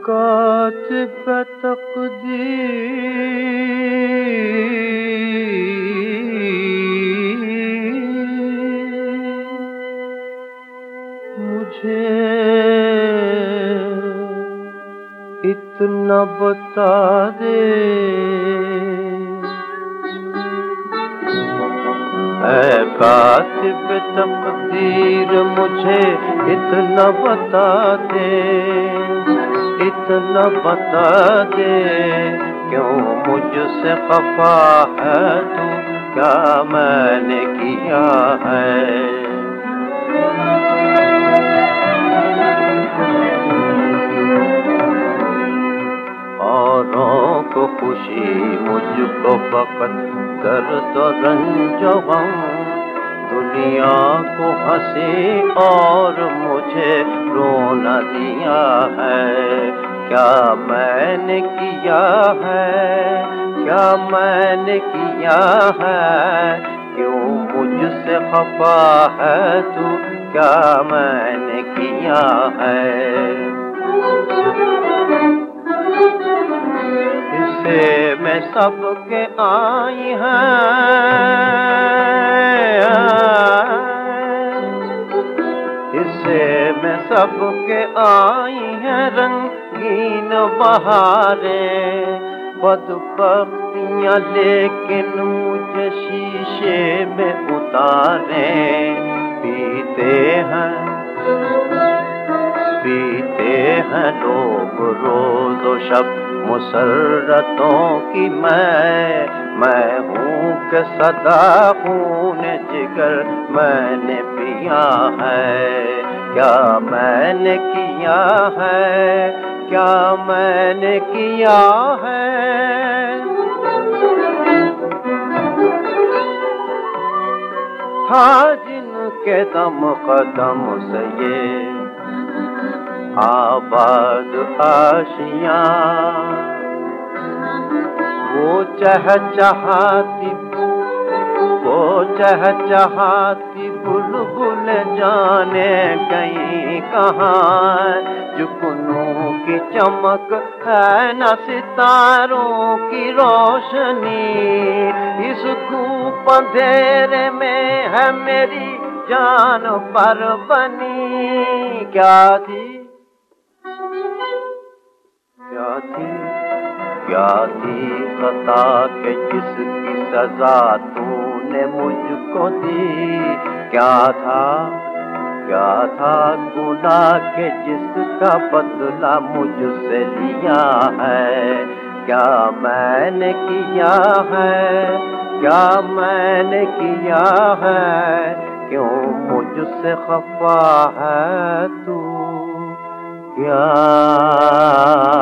कातिब तकदीर मुझे इतना बता दे, ऐ कातिब तकदीर मुझे इतना बता दे, इतना बता दे, क्यों मुझसे खफा है तू, क्या मैंने किया है। औरों को खुशी मुझको फकत दर्द और रंज गम, दुनिया को हंसी और मुझे रोना दिया है। क्या मैंने किया है, क्या मैंने किया है, क्यों मुझसे खफा है तू, क्या मैंने किया है। इसे मैं सबके आई हैं, इसे मैं सबके आई हैं रंगीन बहारें, बदबख्तियाँ लेकिन मुझे शीशे में उतारें। पीते हैं लोग रोज व शब मुसर्रतों की, मैं हूँ कि सदा खून जिगर मैंने पिया है। क्या मैंने किया है, क्या मैंने किया है। था जिनके दम कदम से ये आबाद आशियाँ, वो चहचहाती बुलबुल जाने गई कहाँ। जुगनू की चमक है न सितारों की रोशनी, इस धूप अंधेरे में है मेरी जान पर बनी। क्या थी, क्या थी खता के जिसकी सजा तूने मुझको दी। क्या था गुनाह के जिसका बदला मुझसे लिया है। क्या मैंने किया है, क्या मैंने किया है, क्यों मुझसे खफा है तू, क्या